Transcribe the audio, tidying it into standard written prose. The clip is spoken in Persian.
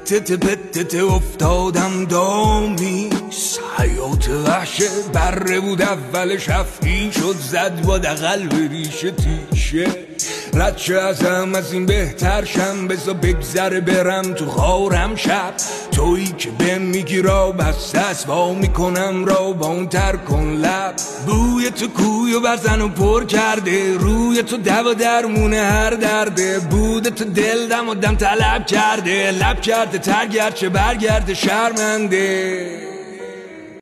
پتت افتادم دامیست. حیات وحشه بره بود اولش، افعی شد زد با دقل به ریشه تیشه. رد شه ازم از این بهتر شم، بزا بگذره برم تو خارم شب. تویی که بهم میگی را بسته است، وا میکنم را با اون تر کن لب. بوی تو کویو بزن و پر کرده، روی تو دوا درمونه هر درده. بود تو دل دم و دم طلب کرده، لب کرده تر گرچه برگرده شرمنده.